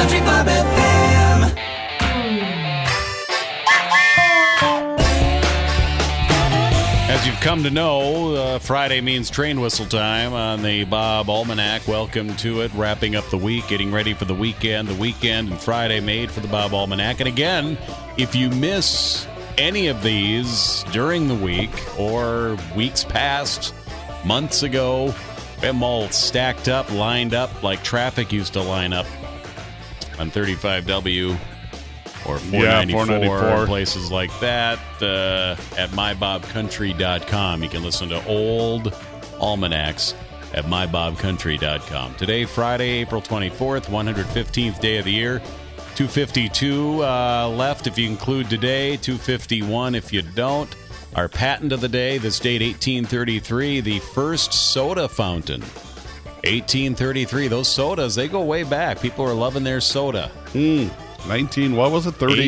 Country Bob FM. As you've come to know, Friday means train whistle time on the Bob Almanac. Welcome to it. Wrapping up the week, getting ready for the weekend. The weekend and Friday made for the Bob Almanac. And again, if you miss any of these during the week or weeks past, months ago, we have them all stacked up, lined up like traffic used to line up on 35W. Or 494, places like that at mybobcountry.com. You can listen to old almanacs at mybobcountry.com. Today, Friday, April 24th, 115th day of the year. 252 left if you include today, 251 if you don't. Our patent of the day, this date, 1833, the first soda fountain. 1833, those sodas, they go way back. People are loving their soda. 19, what was it? 30?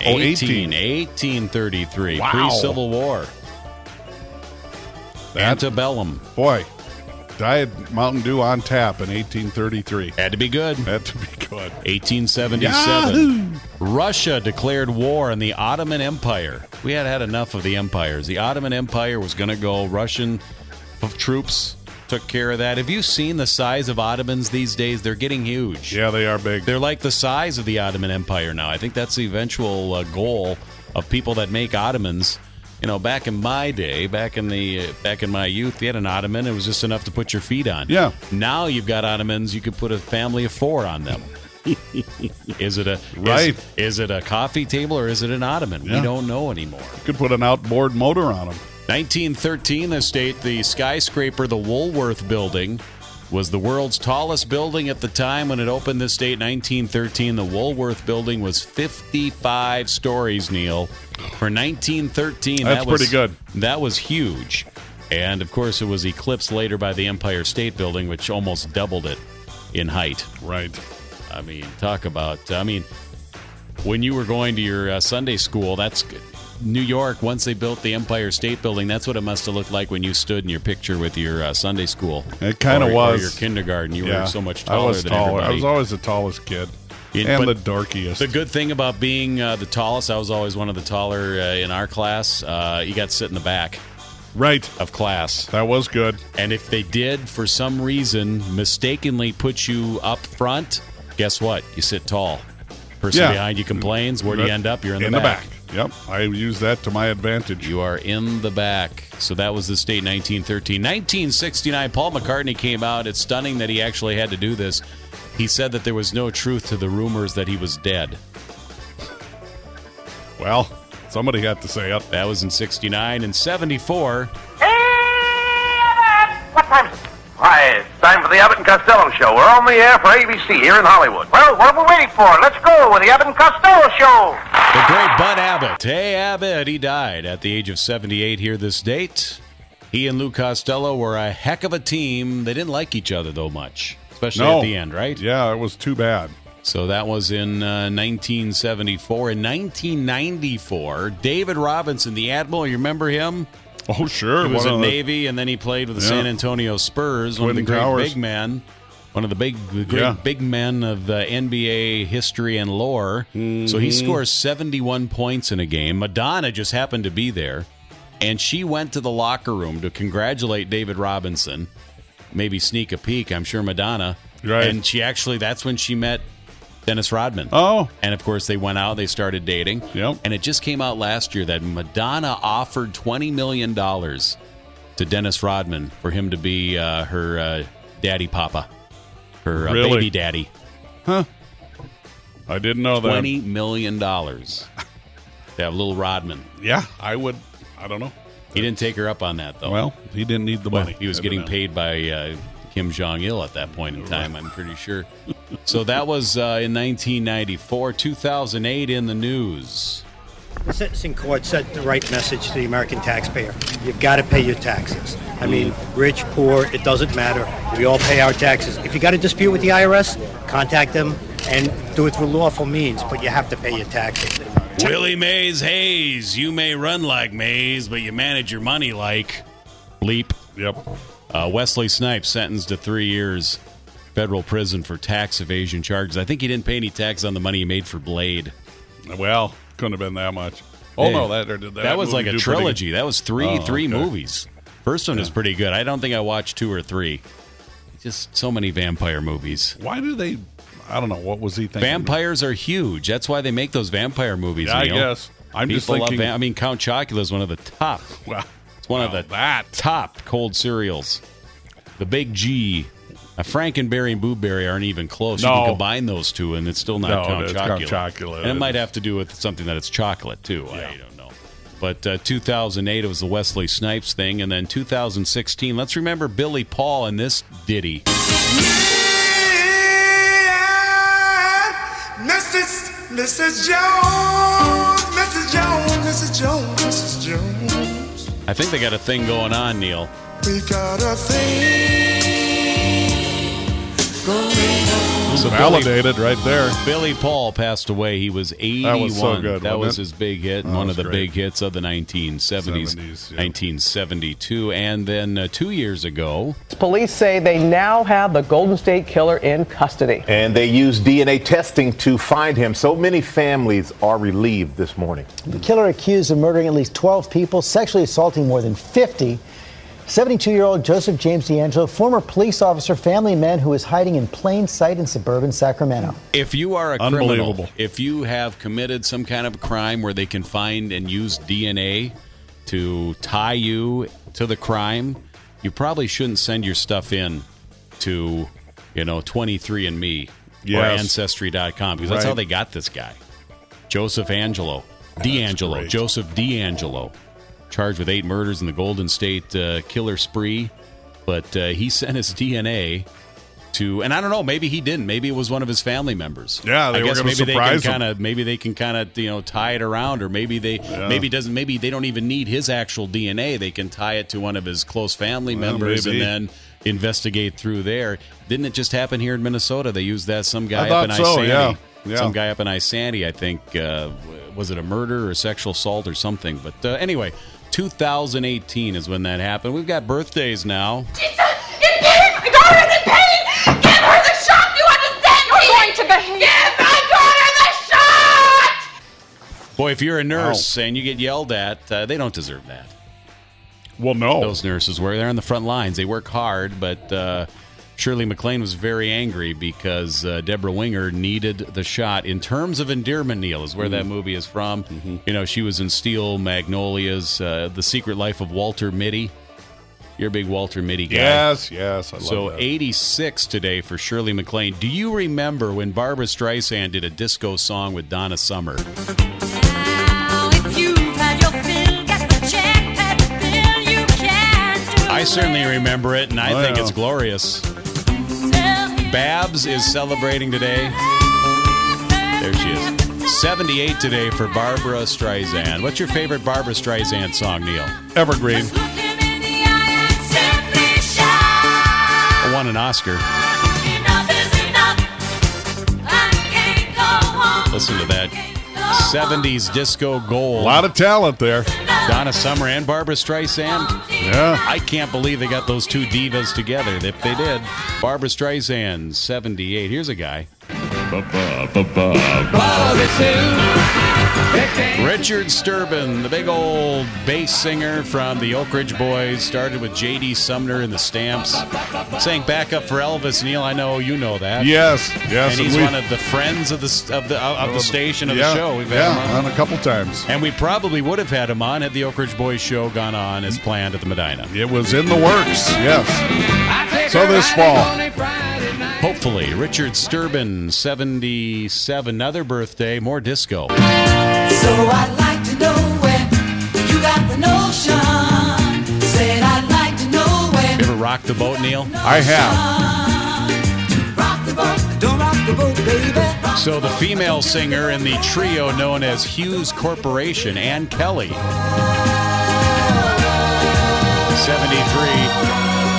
1833. Wow. Pre-Civil War. Antebellum. Boy, Diet Mountain Dew on tap in 1833. Had to be good. Had to be good. 1877. Yahoo! Russia declared war on the Ottoman Empire. We had enough of the empires. The Ottoman Empire was going to go. Russian troops took care of that. Have you seen the size of Ottomans these days? They're getting huge. Yeah, they are big. They're like the size of the Ottoman Empire now. I think that's the eventual goal of people that make Ottomans. You know, back in my day, back in my youth, you had an Ottoman. It was just enough to put your feet on. Yeah. Now you've got Ottomans. You could put a family of 4 on them. Is it a Is it a coffee table or is it an Ottoman? Yeah. We don't know anymore. You could put an outboard motor on them. 1913, the skyscraper, the Woolworth Building, was the world's tallest building at the time when it opened this date, 1913. The Woolworth Building was 55 stories, Neil. For 1913, That's pretty good. That was huge. And, of course, it was eclipsed later by the Empire State Building, which almost doubled it in height. Right. I mean, talk about, when you were going to your Sunday school, that's New York, once they built the Empire State Building, that's what it must have looked like when you stood in your picture with your Sunday school. It kind of was. Or your kindergarten. You were so much taller I was than taller. everybody. I was always the tallest kid. And the dorkiest. The good thing about being the tallest, I was always one of the taller in our class, you got to sit in the back. Right. Of class. That was good. And if they did, for some reason, mistakenly put you up front, guess what? You sit tall. Person behind you complains. Where do you end up? You're in the back. Yep, I use that to my advantage. You are in the back. So that was the state 1913. 1969, Paul McCartney came out. It's stunning that he actually had to do this. He said that there was no truth to the rumors that he was dead. Well, somebody had to say it. That was in 69. And 74. Hey, what time is it? Why, it's time for the Abbott and Costello Show. We're on the air for ABC here in Hollywood. Well, what are we waiting for? Let's go with the Abbott and Costello Show. The great Bud Abbott. Hey, Abbott. He died at the age of 78 here this date. He and Lou Costello were a heck of a team. They didn't like each other, though, much. Especially at the end, right? Yeah, it was too bad. So that was in 1974. In 1994, David Robinson, the Admiral, you remember him? Oh, sure. He was in Navy, and then he played with the San Antonio Spurs. One of the great big men. One of the great big men of NBA history and lore. Mm-hmm. So he scores 71 points in a game. Madonna just happened to be there, and she went to the locker room to congratulate David Robinson. Maybe sneak a peek, I'm sure Madonna. Right. And that's when she met Dennis Rodman. Oh. And, of course, they went out. They started dating. Yep. And it just came out last year that Madonna offered $20 million to Dennis Rodman for him to be her daddy papa, her baby daddy. Huh. I didn't know that. $20 million to have little Rodman. Yeah, I would. I don't know. He didn't take her up on that, though. Well, he didn't need the money. He was getting paid by Kim Jong-il at that point in time, I'm pretty sure. So that was in 1994. 2008 in the news. The sentencing court sent the right message to the American taxpayer. You've got to pay your taxes. I mean, rich, poor, it doesn't matter. We all pay our taxes. If you got a dispute with the IRS, contact them and do it through lawful means, but you have to pay your taxes. Willie Mays Hayes, you may run like Mays, but you manage your money like bleep. Yep. Wesley Snipes sentenced to 3 years federal prison for tax evasion charges. I think he didn't pay any tax on the money he made for Blade. Well, couldn't have been that much. Oh, Hey, no, that was like a trilogy. That was three okay. movies. First one is pretty good. I don't think I watched 2 or 3. Just so many vampire movies. Why do they... I don't know. What was he thinking? Vampires are huge. That's why they make those vampire movies, Yeah, I Neil. guess. I'm People just thinking... love I mean, Count Chocula is one of the top. Well, It's one of the top cold cereals. The Big G. A Frankenberry and Blueberry aren't even close. You No. can combine those two, and it's still not Count it's Chocula. Count Chocula. And it might have to do with something that it's chocolate, too. Yeah. I don't know. But 2008, it was the Wesley Snipes thing. And then 2016, let's remember Billy Paul and this ditty. Mrs. Jones, Mrs. Jones, Mrs. Jones, Mrs. Jones. I think they got a thing going on, Neil. We got a thing going on. So Validated right there. Billy Paul passed away. He was 81. That was so good, That wasn't was it? his big hit, and That one was of the great. big hits of the 1970s. 1972. And then 2 years ago, Police say they now have the Golden State Killer in custody. And they used DNA testing to find him. So many families are relieved this morning. The killer accused of murdering at least 12 people, sexually assaulting more than 50. 72-year-old Joseph James D'Angelo, former police officer, family man who is hiding in plain sight in suburban Sacramento. if you are a criminal, Unbelievable. if you have committed some kind of crime where they can find and use DNA to tie you to the crime, you probably shouldn't send your stuff in to, 23andMe or Yes. Ancestry.com, because that's Right. how they got this guy. Joseph D'Angelo, great. Joseph D'Angelo, charged with 8 murders in the Golden State killer spree. But he sent his DNA to, and I don't know, maybe he didn't. Maybe it was one of his family members. Yeah, they I were guess gonna maybe surprise him. maybe they can kind of tie it around, or maybe they maybe they don't even need his actual DNA. They can tie it to one of his close family members maybe. and then investigate through there. Didn't it just happen here in Minnesota? They used that some guy I up in thought so, Isanti. yeah. Yeah. Some guy up in Isanti, I think. Was it a murder or sexual assault or something? But anyway, 2018 is when that happened. We've got birthdays now. Jesus, in pain! My daughter is in pain! Give her the shot! You understand? You're going to behave! Give my daughter the shot! Boy, if you're a nurse and you get yelled at, they don't deserve that. Well, no. Those nurses they're on the front lines. They work hard, but Shirley MacLaine was very angry because Deborah Winger needed the shot. In terms of endearment, Neil, is where that movie is from. Mm-hmm. She was in Steel Magnolias, The Secret Life of Walter Mitty. You're a big Walter Mitty guy. Yes, I love So that. 86 today for Shirley MacLaine. Do you remember when Barbra Streisand did a disco song with Donna Summer? I certainly remember it, and I think it's glorious. Babs is celebrating today. There she is. 78 today for Barbra Streisand. What's your favorite Barbra Streisand song, Neil? Evergreen. Won an Oscar. Listen to that. 70s disco gold. A lot of talent there. Donna Summer and Barbra Streisand. Yeah. I can't believe they got those two divas together. If they did. Barbra Streisand, 78. Here's a guy. Richard Sturban, the big old bass singer from the Oak Ridge Boys, started with J.D. Sumner and the Stamps. Sang backup for Elvis. Neil, I know you know that. Yes. And he's one of the friends of the station of the show. We've had him on a couple times. And we probably would have had him on had the Oak Ridge Boys show gone on as planned at the Medina. It was in the works, yes. So this fall. Hopefully. Richard Sturban, 77. Another birthday, more disco. So I'd like to know where you got the notion. Said I'd like to know where. You ever rock the boat, Neil? I have. Rock the boat, don't rock the boat, baby. So the female singer in the trio known as Hughes Corporation, Ann Kelly. 73.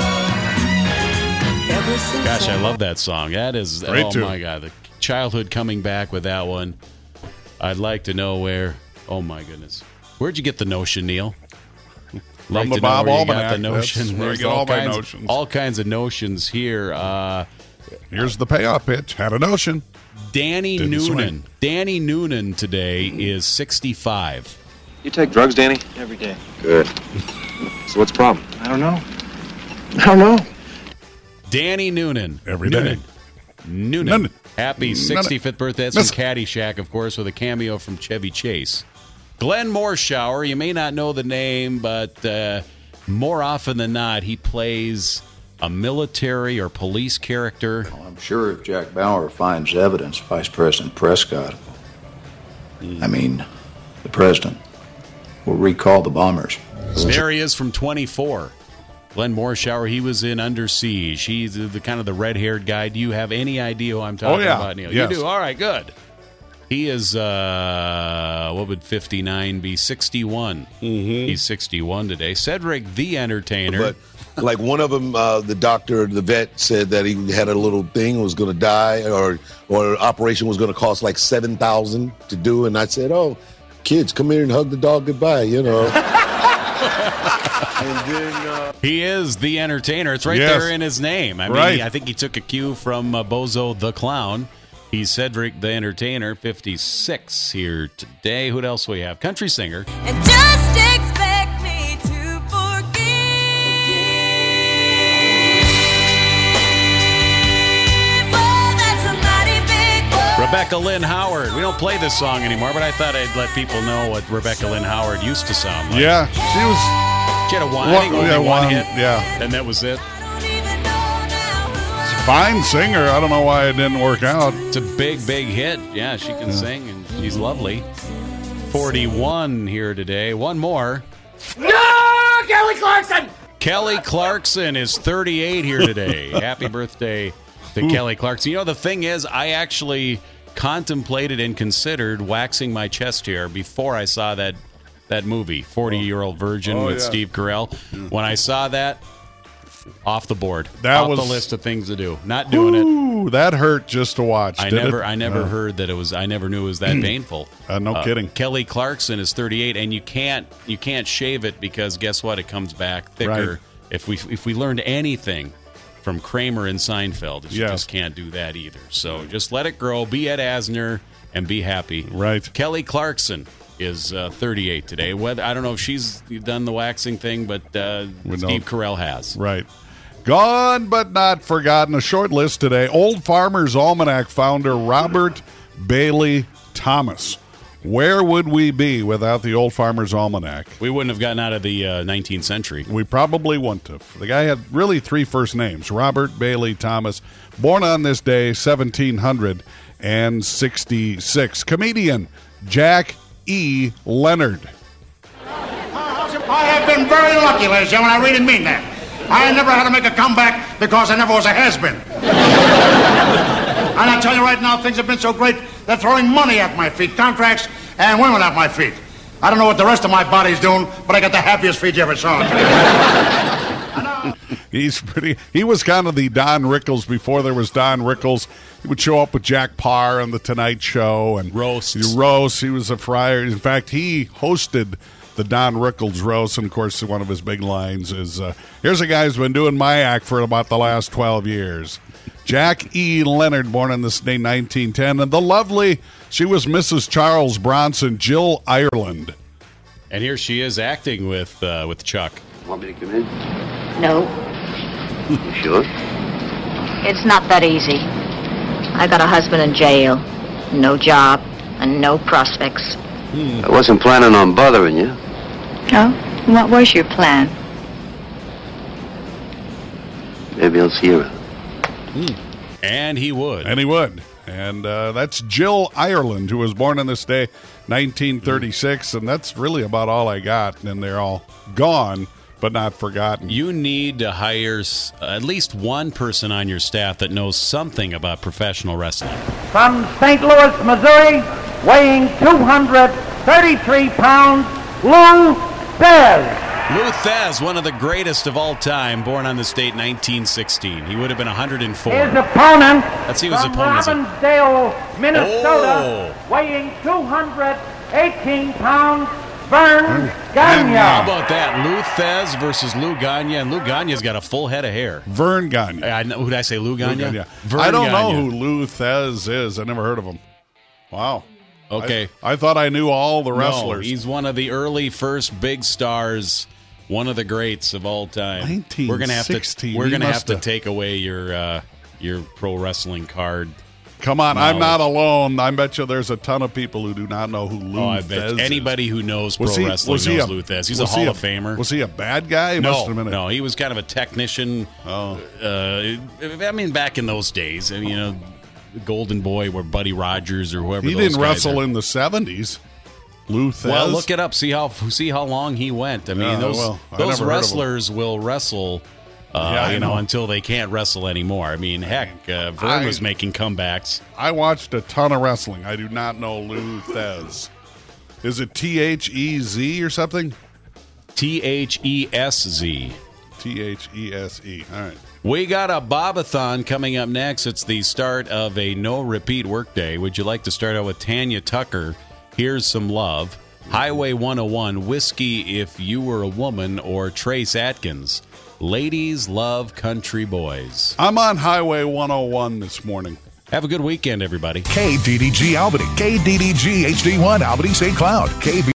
Gosh, I love that song. That is, Great tune. my God, the childhood coming back with that one. I'd like to know where. Oh my goodness, where'd you get the notion, Neil? From the to Bob know where you got Almanac. the notion. That's where I There's get all my notions. All kinds of notions here. Here's the payoff pitch. Had a notion. Danny Didn't Noonan. swing. Danny Noonan today is 65. You take drugs, Danny? Every day. Good. So what's the problem? I don't know. Danny Noonan. Every day. Noonan. Happy Noonan. 65th birthday. That's from Caddyshack, of course, with a cameo from Chevy Chase. Glenn Morshower, you may not know the name, but more often than not, he plays a military or police character. Well, I'm sure if Jack Bauer finds evidence, Vice President Prescott, the president, will recall the bombers. There he is from 24. Glenn Morshower, he was in Under Siege. He's the kind of the red-haired guy. Do you have any idea who I'm talking about, Neil? Yes. You do? All right, good. He is, what would 59 be? 61. He's 61 today. Cedric the Entertainer. But like one of them, the doctor, the vet said that he had a little thing, was going to die, or operation was going to cost like $7,000 to do. And I said, oh, kids, come here and hug the dog goodbye, you know. And then, he is the Entertainer. It's right Yes. there in his name. I mean, Right. I think he took a cue from Bozo the Clown. He's Cedric the Entertainer, 56 here today. Who else we have? Country singer. And just expect me to forgive. Oh, that's a mighty big word. Rebecca Lynn Howard. We don't play this song anymore, but I thought I'd let people know what Rebecca Lynn Howard used to sound like. Yeah, she was. She had a one, I think only one one hit, yeah. and that was it. Fine singer. I don't know why it didn't work out. It's a big, big hit. Yeah, she can sing, and she's lovely. 41 here today. One more. No, Kelly Clarkson! Kelly Clarkson is 38 here today. Happy birthday to Kelly Clarkson. You know, the thing is, I actually contemplated and considered waxing my chest hair before I saw that movie, 40-Year-Old Virgin with Steve Carell. When I saw that, off the board. That off was the list of things to do. Not doing it. Ooh, that hurt just to watch. I never heard that it was. I never knew it was that painful. No kidding. Kelly Clarkson is 38, and you can't shave it because guess what? It comes back thicker. Right. If we learned anything from Kramer and Seinfeld, you just can't do that either. So just let it grow. Be Ed Asner and be happy. Right. Kelly Clarkson is 38 today. I don't know if she's done the waxing thing, but Steve Carell has. Right. Gone but not forgotten. A short list today. Old Farmer's Almanac founder Robert Bailey Thomas. Where would we be without the Old Farmer's Almanac? We wouldn't have gotten out of the 19th century. We probably wouldn't have. The guy had really three first names. Robert Bailey Thomas. Born on this day, 1766. Comedian Jack E. Leonard. I have been very lucky, ladies and gentlemen. I really mean that. I never had to make a comeback because I never was a has-been. And I tell you right now, things have been so great, they're throwing money at my feet, contracts and women at my feet. I don't know what the rest of my body's doing, but I got the happiest feet you ever saw. He was kind of the Don Rickles before there was Don Rickles. He would show up with Jack Parr on The Tonight Show and roast. He was a friar. In fact, he hosted the Don Rickles roast, and of course, one of his big lines is, here's a guy who's been doing my act for about the last 12 years. Jack E. Leonard, born on this day, 1910, and the lovely, she was Mrs. Charles Bronson, Jill Ireland. And here she is acting with Chuck. Want me to come in? No, You sure? it's not that easy. I got a husband in jail, no job, and no prospects. I wasn't planning on bothering you. Oh, what was your plan? Maybe I'll see you. And he would. And that's Jill Ireland, who was born on this day, 1936. And that's really about all I got. And they're all gone, but not forgotten. You need to hire at least one person on your staff that knows something about professional wrestling. From St. Louis, Missouri, weighing 233 pounds, Lou Thez. Lou Thez, one of the greatest of all time, born on this date, 1916. He would have been 104. His opponent Let's see who his from opponent is. Robbinsdale, Minnesota, weighing 218 pounds, Vern How Gagne. about that? Lou Thez versus Lou Gagne, and Lou Gagne's got a full head of hair. Vern Gagne. Who did I say? Lou Gagne? Vern I don't know Gagne. who Lou Thez is. I never heard of him. Wow. Okay. I thought I knew all the No, wrestlers. he's one of the early first big stars, one of the greats of all time. We're gonna have to 1916. we're He gonna have must to have- take away your pro wrestling card. Come on, I'm knowledge. not alone. I bet you there's a ton of people who do not know who Lou Oh, I Thez bet is. anybody who knows pro Was he- wrestling was he knows a- Lou Thez. He's a was he Hall of Famer. Was he a bad guy? He must have been No, he was kind of a technician. Oh. I mean, back in those days, I mean, you know, the Golden Boy or Buddy Rogers or whoever. He those didn't guys wrestle are. in the 70s. Lou Thez. Well, look it up. See how long he went. I mean, Yeah, those well, I those never heard of him. wrestlers will wrestle. I know. Until they can't wrestle anymore. I mean, heck, Vern was making comebacks. I watched a ton of wrestling. I do not know Lou Thez. Is it Thez or something? Thesz. These. All right. We got a Bobathon coming up next. It's the start of a no-repeat workday. Would you like to start out with Tanya Tucker? Here's Some Love. Highway 101, Whiskey If You Were a Woman, or Trace Atkins. Ladies Love Country Boys. I'm on Highway 101 this morning. Have a good weekend, everybody. KDDG Albany, KDDG HD1 Albany St. Cloud,